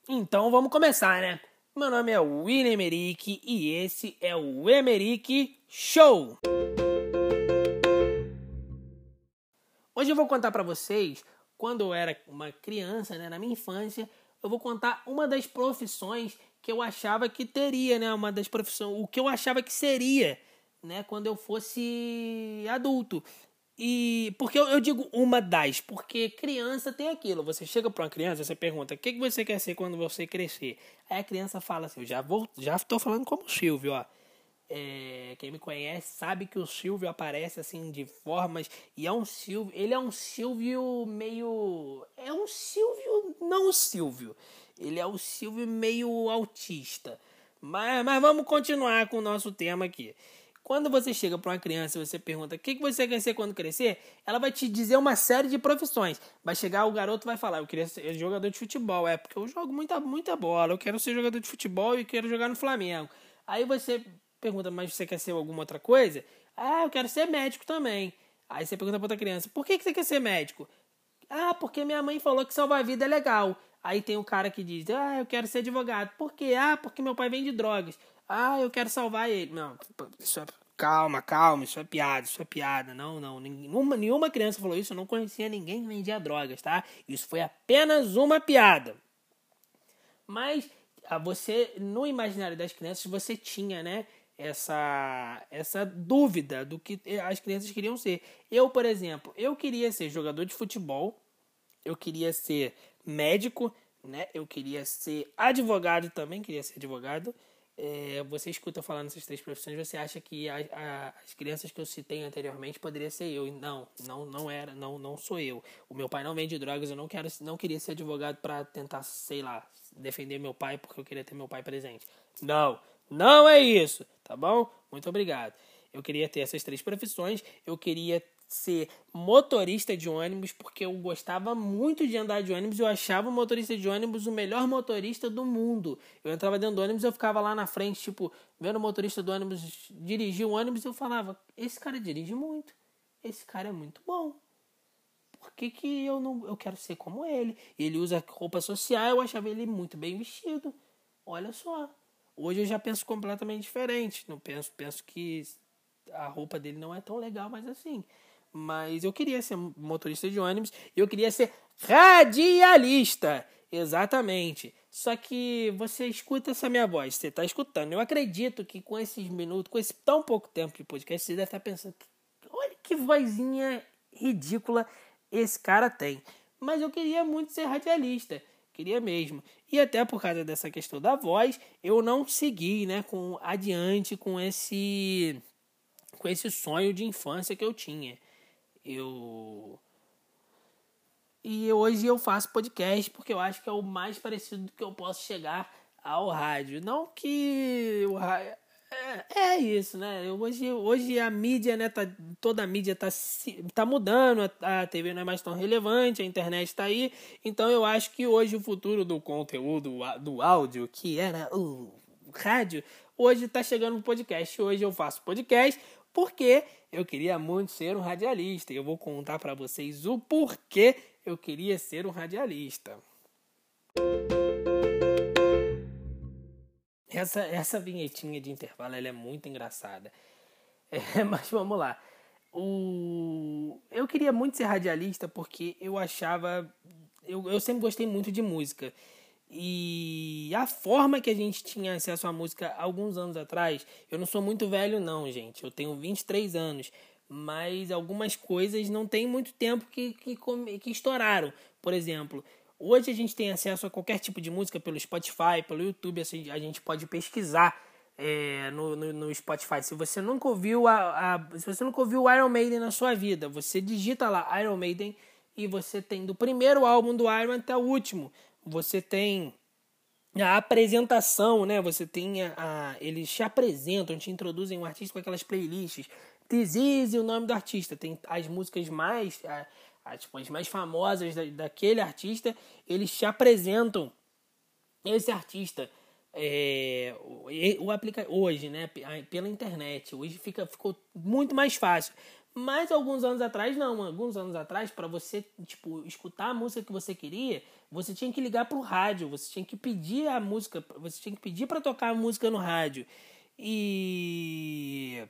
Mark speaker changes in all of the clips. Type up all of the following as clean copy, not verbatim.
Speaker 1: Então vamos começar, né? Meu nome é William Emerick e esse é o Emerick Show! Hoje eu vou contar pra vocês, quando eu era uma criança, né, na minha infância, eu vou contar uma das profissões que eu achava que teria, né? Uma das profissões, o que eu achava que seria, né, quando eu fosse adulto. E porque eu digo uma das, porque criança tem aquilo. Você chega para uma criança, você pergunta: "O que você quer ser quando você crescer?" Aí a criança fala assim: já estou falando como o Silvio, ó. Quem me conhece sabe que o Silvio aparece assim de formas e é um Silvio, ele é um Silvio meio, é um Silvio, não o Silvio. Ele é o Silvio meio autista. Mas vamos continuar com o nosso tema aqui. Quando você chega para uma criança e você pergunta: "O que você quer ser quando crescer?" Ela vai te dizer uma série de profissões. Vai chegar o garoto e vai falar: "Eu queria ser jogador de futebol." É porque eu jogo muita bola. Eu quero ser jogador de futebol e quero jogar no Flamengo. Aí você pergunta: "Mas você quer ser alguma outra coisa?" "Ah, eu quero ser médico também." Aí você pergunta para outra criança: "Por que você quer ser médico?" "Ah, porque minha mãe falou que salvar a vida é legal." Aí tem o cara que diz: "Ah, eu quero ser advogado." "Por quê?" "Ah, porque meu pai vende drogas." "Ah, eu quero salvar ele." Não, isso é... Calma, isso é piada. Não, nenhuma criança falou isso, eu não conhecia ninguém que vendia drogas, tá? Isso foi apenas uma piada. Mas você, no imaginário das crianças, você tinha, né, essa dúvida do que as crianças queriam ser. Eu, por exemplo, eu queria ser jogador de futebol, eu queria ser médico, né? Eu queria ser advogado também, queria ser advogado. Você escuta falar nessas três profissões, você acha que as crianças que eu citei anteriormente poderia ser eu. Não era, não sou eu. O meu pai não vende drogas, eu não queria ser advogado para tentar, sei lá, defender meu pai porque eu queria ter meu pai presente. Não é isso, tá bom? Muito obrigado. Eu queria ter essas três profissões, eu queria ser motorista de ônibus, porque eu gostava muito de andar de ônibus, eu achava o motorista de ônibus o melhor motorista do mundo. Eu entrava dentro do ônibus, eu ficava lá na frente, tipo, vendo o motorista do ônibus dirigir o ônibus, eu falava: "Esse cara dirige muito, esse cara é muito bom. Por que eu quero ser como ele?" Ele usa roupa social, eu achava ele muito bem vestido. Olha só. Hoje eu já penso completamente diferente. Não penso que a roupa dele não é tão legal, mas assim. Mas eu queria ser motorista de ônibus e eu queria ser radialista. Exatamente. Só que você escuta essa minha voz, você está escutando. Eu acredito que com esses minutos, com esse tão pouco tempo de podcast, você deve estar pensando: olha que vozinha ridícula esse cara tem. Mas eu queria muito ser radialista. Queria mesmo. E até por causa dessa questão da voz, eu não segui, né, adiante com esse sonho de infância que eu tinha. E hoje eu faço podcast porque eu acho que é o mais parecido que eu posso chegar ao rádio. Não que o rádio... É isso, né? Hoje a mídia, né, toda a mídia tá mudando, a TV não é mais tão relevante, a internet está aí. Então eu acho que hoje o futuro do conteúdo, do áudio, que era o rádio, hoje está chegando no podcast. Hoje eu faço podcast porque eu queria muito ser um radialista. E eu vou contar para vocês o porquê eu queria ser um radialista. Essa vinhetinha de intervalo, ela é muito engraçada. Mas vamos lá. Eu queria muito ser radialista porque eu achava... Eu sempre gostei muito de música. E a forma que a gente tinha acesso à música alguns anos atrás... Eu não sou muito velho não, gente. Eu tenho 23 anos. Mas algumas coisas não tem muito tempo que estouraram. Por exemplo... Hoje a gente tem acesso a qualquer tipo de música pelo Spotify, pelo YouTube, assim, a gente pode pesquisar no Spotify. Se você nunca ouviu se você nunca ouviu o Iron Maiden na sua vida, você digita lá Iron Maiden e você tem do primeiro álbum do Iron até o último. Você tem a apresentação, né? Você tem eles te apresentam, te introduzem um artista com aquelas playlists. This Is o nome do artista. Tem as músicas mais... tipo, as mais famosas daquele artista, eles te apresentam esse artista hoje, né, pela internet. Hoje ficou muito mais fácil. Mas alguns anos atrás, não. Alguns anos atrás, para você, tipo, escutar a música que você queria, você tinha que ligar pro rádio, você tinha que pedir a música, você tinha que pedir para tocar a música no rádio. E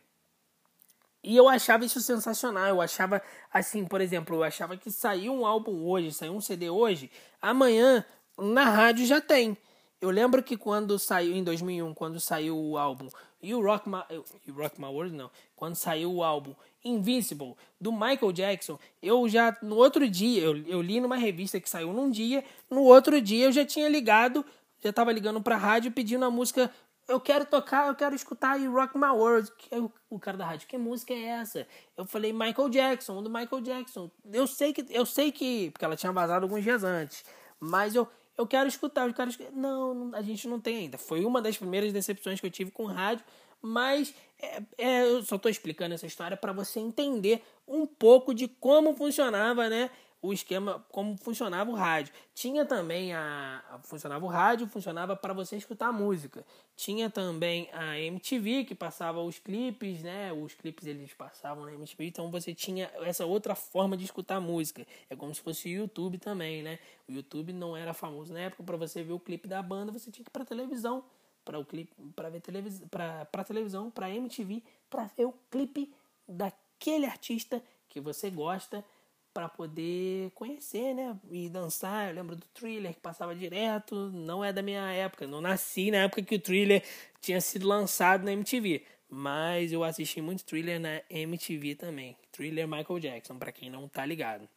Speaker 1: eu achava isso sensacional. Eu achava, assim, por exemplo, eu achava que saiu um álbum hoje, saiu um CD hoje, amanhã na rádio já tem. Eu lembro que quando saiu, em 2001, quando saiu o álbum You Rock My World, não. Quando saiu o álbum Invincible, do Michael Jackson, eu já, no outro dia, eu li numa revista que saiu num dia, no outro dia eu já tinha ligado, já tava ligando pra rádio pedindo a música. Eu quero tocar, eu quero escutar You Rock My World. O cara da rádio, que música é essa? Eu falei, Michael Jackson, do Michael Jackson. Eu sei que, porque ela tinha vazado alguns dias antes, mas eu quero escutar, Não, a gente não tem ainda. Foi uma das primeiras decepções que eu tive com rádio, mas eu só estou explicando essa história para você entender um pouco de como funcionava, né, o esquema, como funcionava o rádio. Tinha também funcionava o rádio, funcionava para você escutar música. Tinha também a MTV, que passava os clipes, né? Os clipes eles passavam na MTV, então você tinha essa outra forma de escutar música. É como se fosse o YouTube também, né? O YouTube não era famoso na época. Para você ver o clipe da banda, você tinha que ir para televisão, para o clipe, para ver televisão, para televisão, para MTV, para ver o clipe daquele artista que você gosta, para poder conhecer, né, e dançar. Eu lembro do Thriller, que passava direto. Não é da minha época, não nasci na época que o Thriller tinha sido lançado na MTV, mas eu assisti muito Thriller na MTV também. Thriller Michael Jackson, para quem não tá ligado.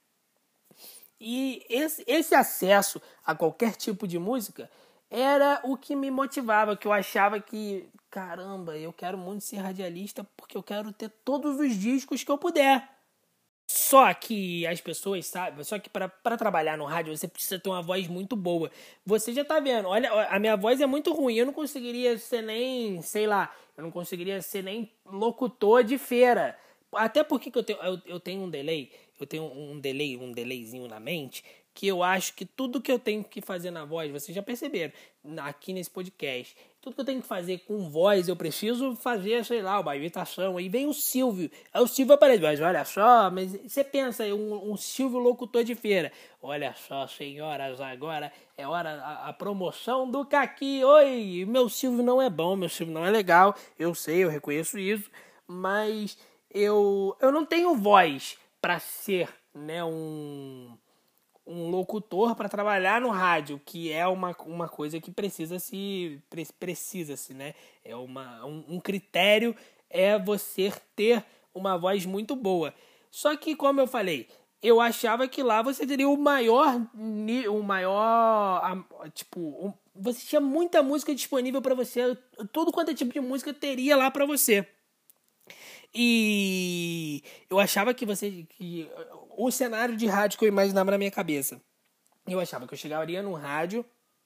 Speaker 1: E esse acesso a qualquer tipo de música era o que me motivava, que eu achava que, caramba, eu quero muito ser radialista porque eu quero ter todos os discos que eu puder. Só que as pessoas sabem, só que para trabalhar no rádio você precisa ter uma voz muito boa. Você já tá vendo, olha, a minha voz é muito ruim, eu não conseguiria ser nem, sei lá, eu não conseguiria ser nem locutor de feira. Até porque que eu tenho um delay, um delayzinho na mente, que eu acho que tudo que eu tenho que fazer na voz, vocês já perceberam, aqui nesse podcast, tudo que eu tenho que fazer com voz, eu preciso fazer, sei lá, uma imitação. Aí vem o Silvio, aí o Silvio aparece, mas olha só, mas você pensa, um Silvio locutor de feira, olha só, senhoras, agora é hora, a promoção do Caqui, oi, meu Silvio não é bom, meu Silvio não é legal, eu sei, eu reconheço isso, mas eu não tenho voz para ser, né, um locutor para trabalhar no rádio, que é uma coisa que precisa-se, né? É um critério é você ter uma voz muito boa. Só que, como eu falei, eu achava que lá você teria você tinha muita música disponível para você, tudo quanto é tipo de música teria lá para você. E eu achava que o cenário de rádio que eu imaginava na minha cabeça, eu achava que eu chegaria numa rádio.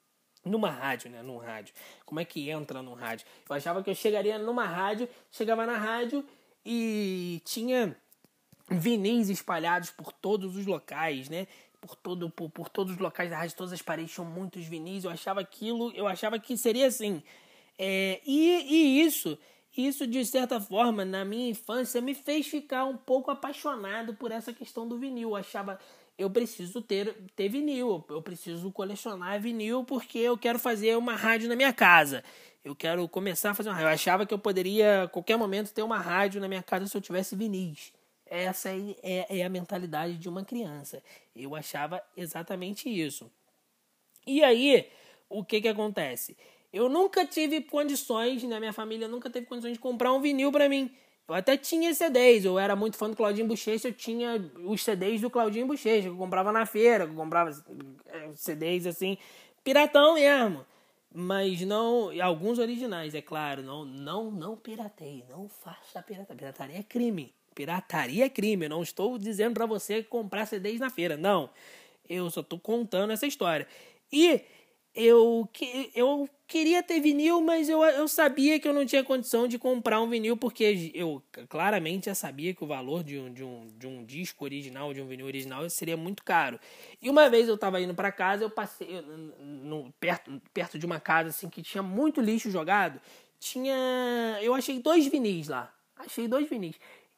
Speaker 1: Como é que entra num rádio? Eu achava que eu chegaria numa rádio, chegava na rádio e tinha vinis espalhados por todos os locais, né? Por todos os locais da rádio, todas as paredes tinham muitos vinis. Eu achava que seria assim. E isso, de certa forma, na minha infância, me fez ficar um pouco apaixonado por essa questão do vinil. Eu achava, eu preciso ter vinil, eu preciso colecionar vinil porque eu quero fazer uma rádio na minha casa. Eu quero começar a fazer uma rádio. Eu achava que eu poderia, a qualquer momento, ter uma rádio na minha casa se eu tivesse vinis. Essa é a mentalidade de uma criança. Eu achava exatamente isso. E aí, o que acontece? Eu nunca tive condições, na minha família nunca teve condições de comprar um vinil pra mim. Eu até tinha CDs, eu era muito fã do Claudinho Bochecha, eu tinha os CDs do Claudinho Bochecha, que eu comprava na feira, que eu comprava CDs assim, piratão mesmo. Mas não, alguns originais, é claro, não pirateie, não faça pirataria. Pirataria é crime. Pirataria é crime, eu não estou dizendo pra você comprar CDs na feira, não. Eu só tô contando essa história. E eu queria ter vinil, mas eu sabia que eu não tinha condição de comprar um vinil, porque eu claramente já sabia que o valor de um disco original, de um vinil original, seria muito caro. E uma vez eu estava indo para casa, eu passei perto de uma casa assim, que tinha muito lixo jogado, eu achei 2 vinis lá.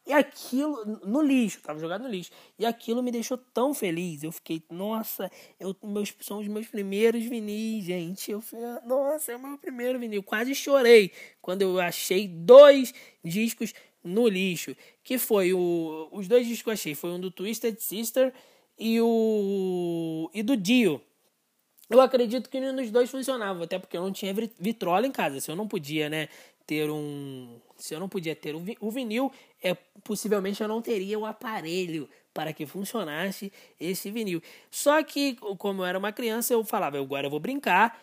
Speaker 1: E aquilo, no lixo, tava jogado no lixo. E aquilo me deixou tão feliz. Eu fiquei, nossa, são os meus primeiros vinis, gente. Eu falei, nossa, é o meu primeiro vinil. Quase chorei quando eu achei 2 discos no lixo. Que foi os 2 discos que eu achei. Foi um do Twisted Sister e do Dio. Eu acredito que nenhum dos 2 funcionava, até porque eu não tinha vitrola em casa. Se eu não podia, né, ter o vinil, possivelmente eu não teria o aparelho para que funcionasse esse vinil. Só que, como eu era uma criança, eu falava, agora eu vou brincar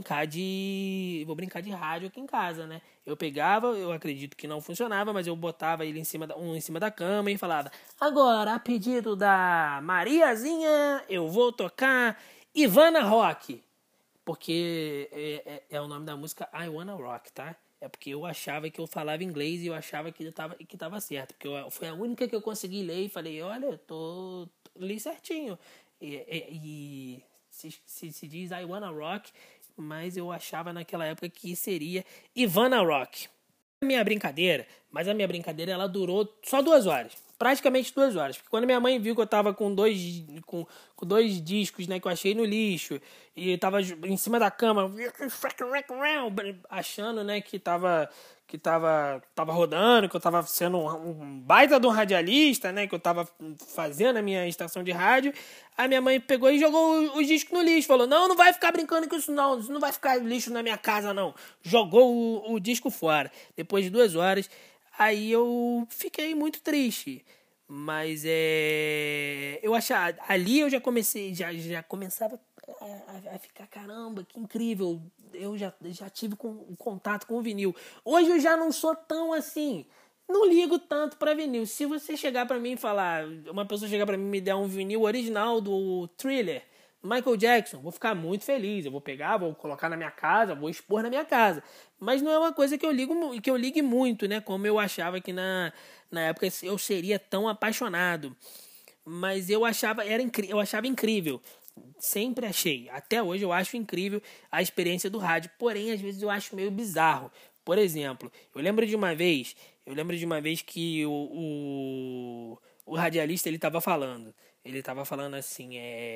Speaker 1: de rádio aqui em casa, né? Eu pegava, eu acredito que não funcionava, mas eu botava ele em cima da cama e falava, agora, a pedido da Mariazinha, eu vou tocar Ivana Rock, porque é o nome da música I Wanna Rock, tá? É porque eu achava que eu falava inglês e eu achava que tava certo, porque foi a única que eu consegui ler e falei, olha, li certinho. E se diz I Wanna Rock, mas eu achava naquela época que seria Ivana Rock. A minha brincadeira ela durou só 2 horas. Praticamente 2 horas. Porque quando minha mãe viu que eu tava com dois discos, né, que eu achei no lixo, e tava em cima da cama, achando, né, que tava rodando, que eu tava sendo um baita de um radialista, né, que eu tava fazendo a minha estação de rádio, a minha mãe pegou e jogou os discos no lixo, falou, não vai ficar brincando com isso não vai ficar lixo na minha casa não, jogou o disco fora. Depois de 2 horas, aí eu fiquei muito triste, mas eu achava, ali eu já começava a ficar, caramba, que incrível, eu já tive contato com o vinil. Hoje eu já não sou tão assim, não ligo tanto pra vinil. Se você chegar pra mim e falar, uma pessoa chegar pra mim e me der um vinil original do Thriller, Michael Jackson, vou ficar muito feliz, eu vou pegar, vou colocar na minha casa, vou expor na minha casa, mas não é uma coisa que eu ligue muito, né, como eu achava que na época eu seria tão apaixonado, mas eu achava incrível, sempre achei, até hoje eu acho incrível a experiência do rádio, porém às vezes eu acho meio bizarro. Por exemplo, eu lembro de uma vez que o radialista ele estava falando assim,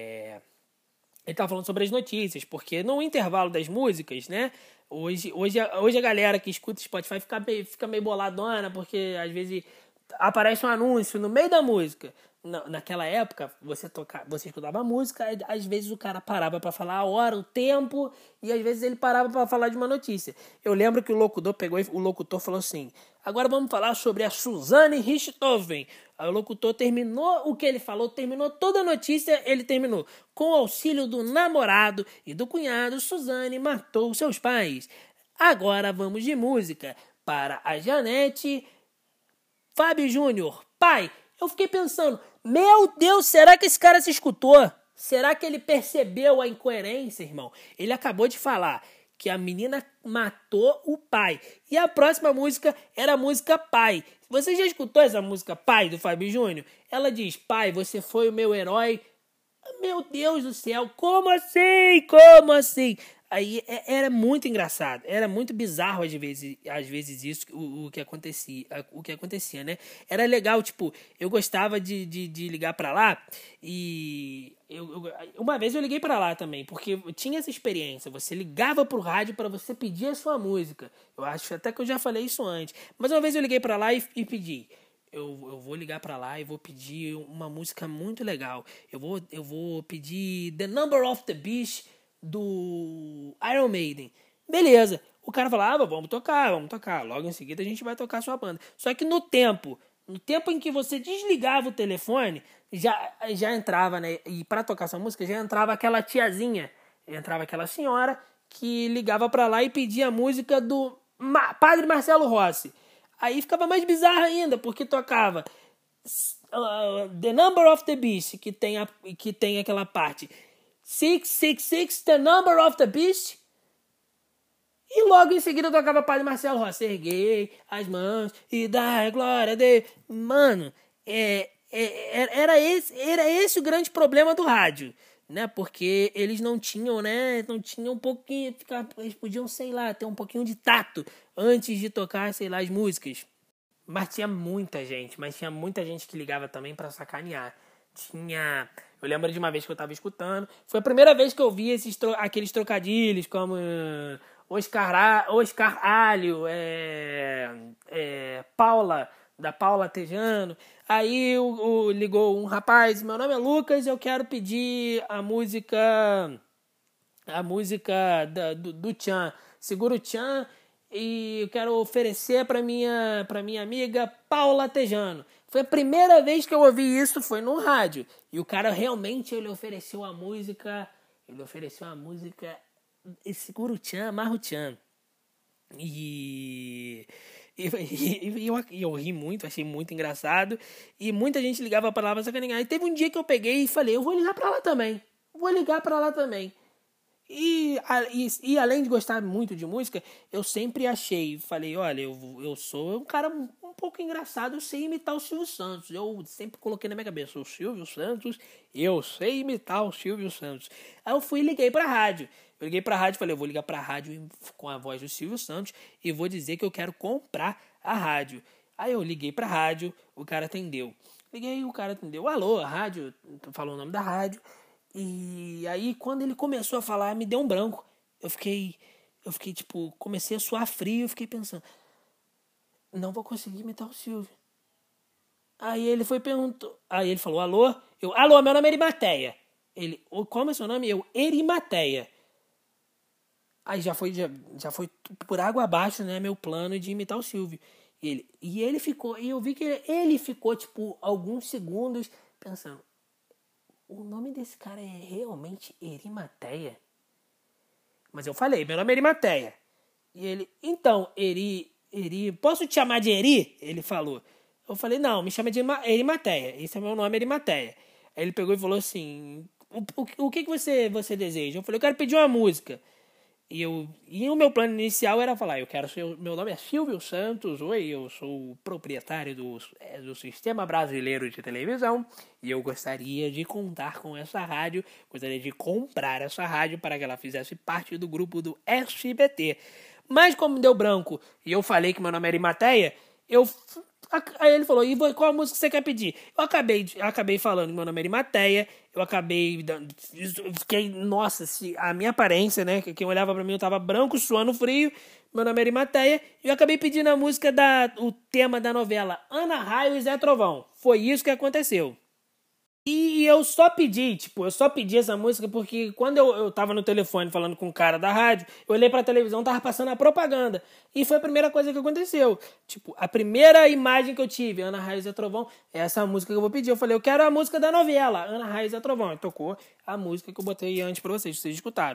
Speaker 1: ele tava falando sobre as notícias, porque no intervalo das músicas, né? Hoje a galera que escuta Spotify fica meio boladona, porque às vezes aparece um anúncio no meio da música. Naquela época, você escutava a música, às vezes o cara parava para falar a hora, o tempo, e às vezes ele parava para falar de uma notícia. Eu lembro que o locutor falou assim, agora vamos falar sobre a Suzane Richthofen. Aí o locutor terminou o que ele falou, terminou toda a notícia, ele terminou. Com o auxílio do namorado e do cunhado, Suzane matou seus pais. Agora vamos de música para a Janete Fábio Júnior. Pai, eu fiquei pensando, meu Deus, será que esse cara se escutou? Será que ele percebeu a incoerência, irmão? Ele acabou de falar que a menina matou o pai. E a próxima música era a música Pai. Você já escutou essa música Pai, do Fábio Júnior? Ela diz, pai, você foi o meu herói. Meu Deus do céu, como assim? Como assim? Aí era muito engraçado, era muito bizarro às vezes isso, o que acontecia, né? Era legal, tipo, eu gostava de ligar pra lá e uma vez eu liguei pra lá também, porque tinha essa experiência, você ligava pro rádio pra você pedir a sua música. Eu acho até que eu já falei isso antes, mas uma vez eu liguei pra lá e pedi. Eu vou ligar pra lá e vou pedir uma música muito legal. Eu vou pedir The Number of the Beast do Iron Maiden. Beleza. O cara falava, vamos tocar. Logo em seguida a gente vai tocar a sua banda. Só que no tempo em que você desligava o telefone, já entrava, né? E pra tocar essa música, já entrava aquela tiazinha. Entrava aquela senhora que ligava pra lá e pedia a música do Padre Marcelo Rossi. Aí ficava mais bizarro ainda, porque tocava The Number of the Beast, que tem aquela parte 666, The Number of the Beast, e logo em seguida tocava Padre Marcelo Rossi, erguei as mãos e dai glória a Deus. Mano, era esse o grande problema do rádio, né? Porque eles não tinham um pouquinho, eles podiam, sei lá, ter um pouquinho de tato antes de tocar, sei lá, as músicas. Mas tinha muita gente que ligava também pra sacanear. Eu lembro de uma vez que eu tava escutando. Foi a primeira vez que eu vi aqueles trocadilhos como Oscar Alho, Paula, da Paula Tejano. Aí ligou um rapaz, meu nome é Lucas, eu quero pedir a música do Tchan, Segura o Tchan, e eu quero oferecer para minha amiga Paula Tejano. Foi a primeira vez que eu ouvi isso, foi no rádio. E o cara realmente ele ofereceu a música Segura o Tchan, Amarra o Tchan. E eu ri muito, achei muito engraçado. E muita gente ligava pra lá pra sacanear. E teve um dia que eu peguei e falei, eu vou ligar pra lá também. E além de gostar muito de música, eu sempre falei, olha, eu sou um cara um pouco engraçado, eu sei imitar o Silvio Santos. Eu sempre coloquei na minha cabeça, o Silvio Santos, eu sei imitar o Silvio Santos. Aí eu fui e liguei pra rádio. Eu liguei pra rádio e falei, eu vou ligar pra rádio com a voz do Silvio Santos e vou dizer que eu quero comprar a rádio. Aí eu liguei pra rádio, o cara atendeu. Alô, a rádio, falou o nome da rádio. E aí, quando ele começou a falar, me deu um branco. Eu fiquei tipo, comecei a suar frio, eu fiquei pensando, não vou conseguir imitar o Silvio. Aí ele falou, alô? Alô, meu nome é Erimateia. Qual é o seu nome? Erimateia. Aí já foi por água abaixo, né, meu plano de imitar o Silvio. E eu vi que ele ficou, tipo, alguns segundos pensando, o nome desse cara é realmente Erimateia? Mas eu falei, meu nome é Erimateia. E ele, então, posso te chamar de Eri? Ele falou. Eu falei, não, me chama de Erimateia. Esse é meu nome, Erimateia. Aí ele pegou e falou assim, o que você deseja? Eu falei, eu quero pedir uma música. E o meu plano inicial era falar, meu nome é Silvio Santos, oi, eu sou o proprietário do Sistema Brasileiro de Televisão e eu gostaria de contar com essa rádio, gostaria de comprar essa rádio para que ela fizesse parte do grupo do SBT. Mas como deu branco e eu falei que meu nome era Erimateia, aí ele falou, e qual música você quer pedir? Eu acabei falando que meu nome era Erimateia, fiquei, nossa, a minha aparência, né, que quem olhava pra mim eu tava branco, suando frio, meu nome era Erimateia, e eu acabei pedindo a música o tema da novela Ana Raio e Zé Trovão. Foi isso que aconteceu. E eu só pedi essa música porque quando eu tava no telefone falando com o cara da rádio, eu olhei pra televisão, tava passando a propaganda. E foi a primeira coisa que aconteceu. Tipo, a primeira imagem que eu tive, Ana Raio e Zé Trovão, é essa música que eu vou pedir. Eu falei, eu quero a música da novela, Ana Raio e Zé Trovão. E tocou a música que eu botei antes pra vocês escutaram.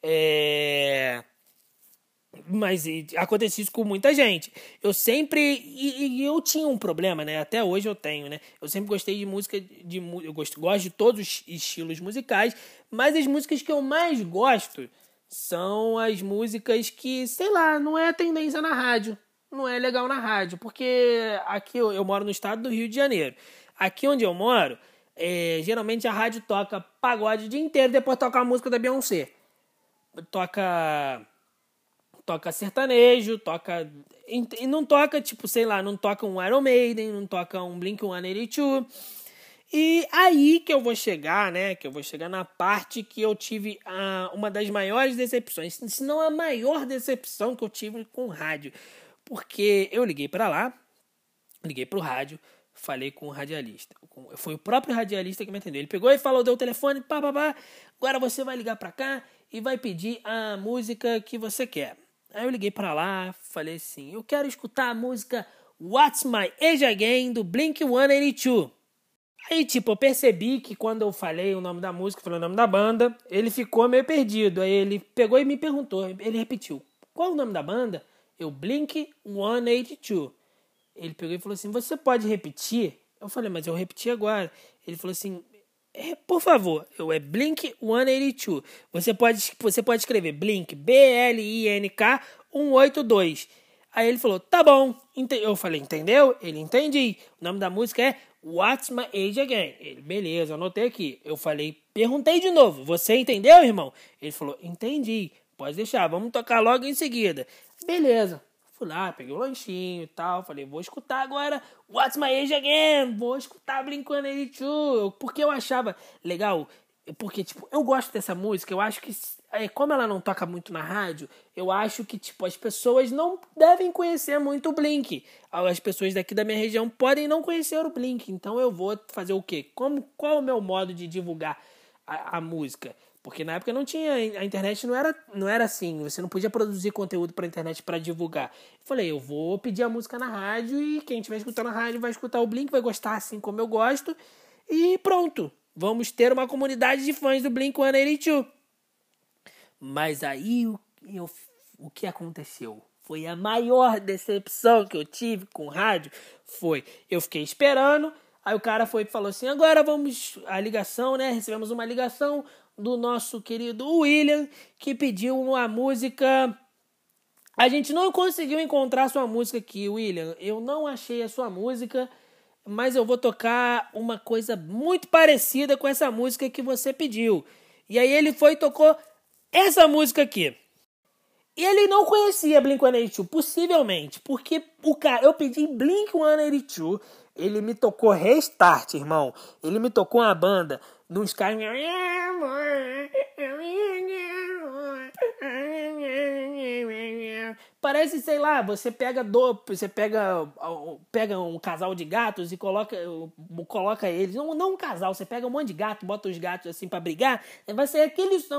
Speaker 1: Mas acontecia isso com muita gente. Eu sempre... eu tinha um problema, né? Até hoje eu tenho, né? Eu sempre gostei de música... eu gosto de todos os estilos musicais, mas as músicas que eu mais gosto são as músicas que, sei lá, não é tendência na rádio. Não é legal na rádio. Porque aqui eu moro no estado do Rio de Janeiro. Aqui onde eu moro, geralmente a rádio toca pagode o dia inteiro, depois toca a música da Beyoncé. Toca sertanejo, e não toca, tipo, sei lá, não toca um Iron Maiden, não toca um Blink-182. E aí que eu vou chegar, né, na parte que eu tive uma das maiores decepções, se não a maior decepção que eu tive com o rádio. Porque eu liguei pra lá, liguei pro rádio, falei com o radialista. Foi o próprio radialista que me atendeu. Ele pegou e falou, deu o telefone, agora você vai ligar pra cá e vai pedir a música que você quer. Aí eu liguei pra lá, falei assim, eu quero escutar a música What's My Age Again, do Blink-182. Aí, tipo, eu percebi que quando eu falei o nome da música, falei o nome da banda, ele ficou meio perdido. Aí ele pegou e me perguntou, ele repetiu, qual é o nome da banda? Eu, Blink-182. Ele pegou e falou assim, você pode repetir? Eu falei, mas eu repeti agora. Ele falou assim, por favor, é Blink-182. Você pode escrever Blink, B-L-I-N-K 182. Aí ele falou, tá bom. Eu falei, entendeu? Ele, entendi. O nome da música é What's My Age Again. Ele, beleza, anotei aqui. Eu falei, perguntei de novo, você entendeu, irmão? Ele falou, entendi, pode deixar, vamos tocar logo em seguida. Beleza. Fui lá, peguei o lanchinho e tal, falei, vou escutar agora What's My Age Again, vou escutar Blink-182, porque eu achava legal, porque, tipo, eu gosto dessa música, eu acho que, como ela não toca muito na rádio, eu acho que, tipo, as pessoas não devem conhecer muito o Blink. As pessoas daqui da minha região podem não conhecer o Blink, então eu vou fazer o quê? Qual é o meu modo de divulgar a música? Porque na época não tinha, a internet não era assim, você não podia produzir conteúdo pra internet pra divulgar. Eu falei, eu vou pedir a música na rádio e quem estiver escutando na rádio vai escutar o Blink, vai gostar assim como eu gosto e pronto. Vamos ter uma comunidade de fãs do Blink-182. Mas aí o que aconteceu? Foi a maior decepção que eu tive com o rádio. Eu fiquei esperando, aí o cara foi e falou assim, agora vamos a ligação, né? Recebemos uma ligação do nosso querido William, que pediu uma música. A gente não conseguiu encontrar sua música aqui, William. Eu não achei a sua música, mas eu vou tocar uma coisa muito parecida com essa música que você pediu. E aí ele foi e tocou essa música aqui. E ele não conhecia Blink-182, possivelmente, porque eu pedi Blink-182, ele me tocou Restart, irmão. Ele me tocou uma banda nos caras. Parece, sei lá, você pega um casal de gatos e coloca eles. Não um casal, você pega um monte de gato, bota os gatos assim pra brigar, vai ser aquele som.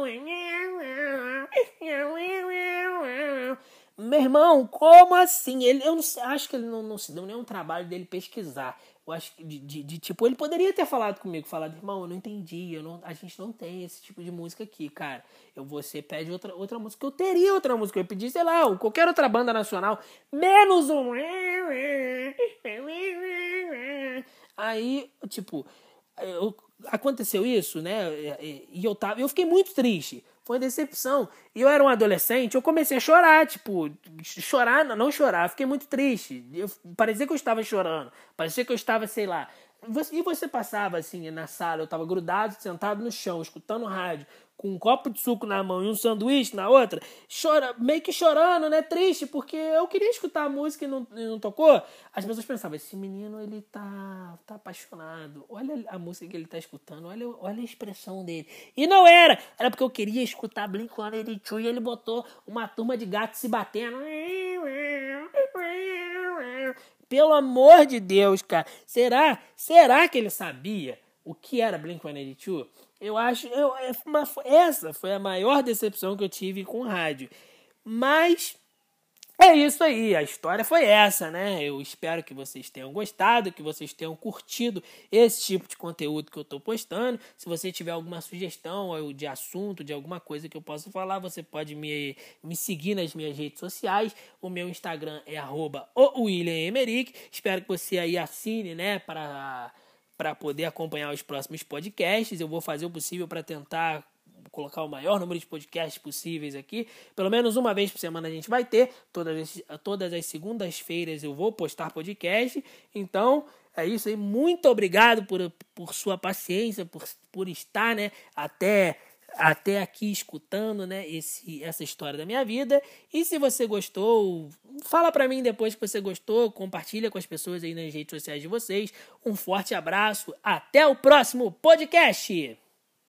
Speaker 1: Meu irmão, como assim? Eu não sei, acho que ele não se deu nenhum trabalho dele pesquisar. Eu acho que tipo, ele poderia ter falado comigo, irmão, eu não entendi, a gente não tem esse tipo de música aqui, cara. Você pede outra música, eu teria outra música, eu pedi, sei lá, qualquer outra banda nacional, menos um. Aí, tipo, aconteceu isso, né? E eu fiquei muito triste. Foi uma decepção. E eu era um adolescente, eu comecei a chorar, tipo, não chorar, fiquei muito triste. Parecia que eu estava chorando, parecia que eu estava, sei lá. E você passava assim na sala, eu estava grudado, sentado no chão, escutando rádio, com um copo de suco na mão e um sanduíche na outra, meio que chorando, né? Triste, porque eu queria escutar a música e não tocou. As pessoas pensavam, esse menino, ele tá apaixonado. Olha a música que ele tá escutando, olha a expressão dele. E não era porque eu queria escutar Blink-182 e ele botou uma turma de gatos se batendo. Pelo amor de Deus, cara. Será que ele sabia o que era Blink-182? Eu acho... essa foi a maior decepção que eu tive com o rádio. Mas... é isso aí, a história foi essa, né? Eu espero que vocês tenham gostado, que vocês tenham curtido esse tipo de conteúdo que eu tô postando. Se você tiver alguma sugestão de assunto, de alguma coisa que eu possa falar, você pode me seguir nas minhas redes sociais. O meu Instagram é @WilliamEmerick. Espero que você aí assine, né, para poder acompanhar os próximos podcasts. Eu vou fazer o possível para tentar colocar o maior número de podcasts possíveis aqui. Pelo menos uma vez por semana a gente vai ter. Todas as segundas-feiras eu vou postar podcast. Então, é isso aí. Muito obrigado por sua paciência, por estar, né, até aqui escutando, né, essa história da minha vida. E se você gostou, fala pra mim depois que você gostou, compartilha com as pessoas aí nas redes sociais de vocês. Um forte abraço, até o próximo podcast!